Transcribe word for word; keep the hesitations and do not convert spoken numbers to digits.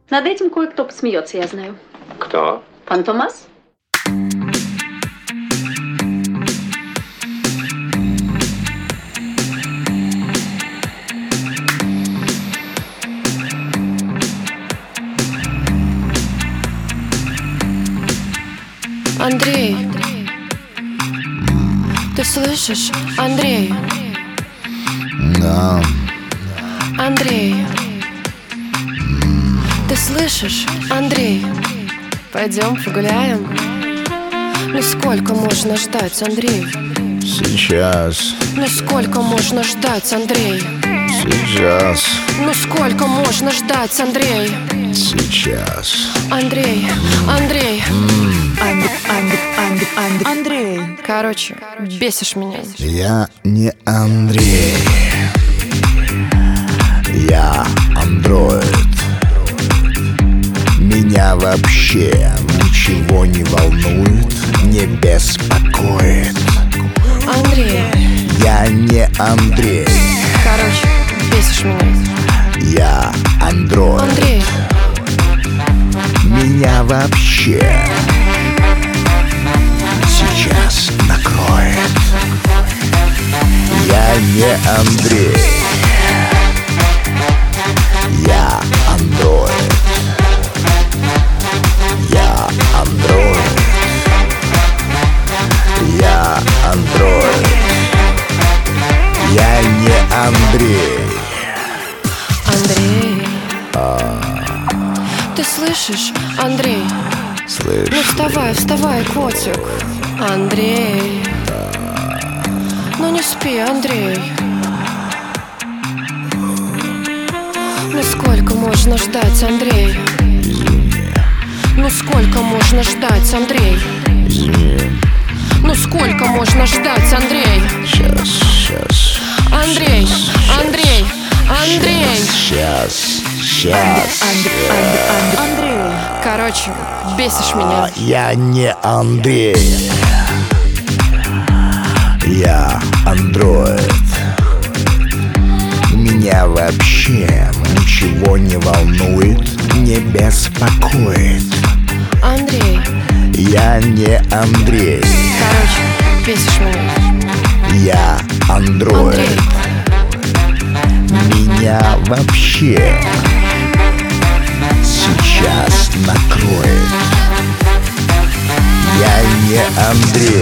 Над этим кое-кто посмеется, я знаю. Кто? Фантомас? Андрей, ты слышишь? Андрей. Да. Андрей, ты слышишь? Андрей, пойдем погуляем. Ну сколько можно ждать, Андрей? Сейчас. Ну сколько можно ждать, Андрей? Сейчас. Ну сколько можно ждать, Андрей? Сейчас. Андрей, Андрей. Андрей, Андрей, Андрей, Андрей. Короче, бесишь меня. Я не Андрей. Я андроид. Меня вообще ничего не волнует, не беспокоит. Андрей. Я не Андрей. Короче, бесишь меня. Я андроид. Андрей. Меня вообще сейчас накроет. Я не Андрей. Я андроид. Я андроид. Я андроид. Я не Андрей. Андрей. Ты слышишь, Андрей? Слышь, Ну вставай, вставай, котик. Андрей. Ну не спи, Андрей. Ну сколько можно ждать, Андрей? извини, Ну сколько можно ждать, Андрей? извини. Ну сколько можно ждать, Андрей? Сейчас, сейчас. Андрей, Андрей, Андрей. Сейчас, сейчас. Андрей, Андрей, Андрей. Короче, бесишь меня. Я не Андрей. Я андроид. Меня вообще ничего не волнует, не беспокоит. Андрей. Я не Андрей. Короче, бесишь меня. Я андроид. Андрей. Меня вообще сейчас накроет. Я не Андрей.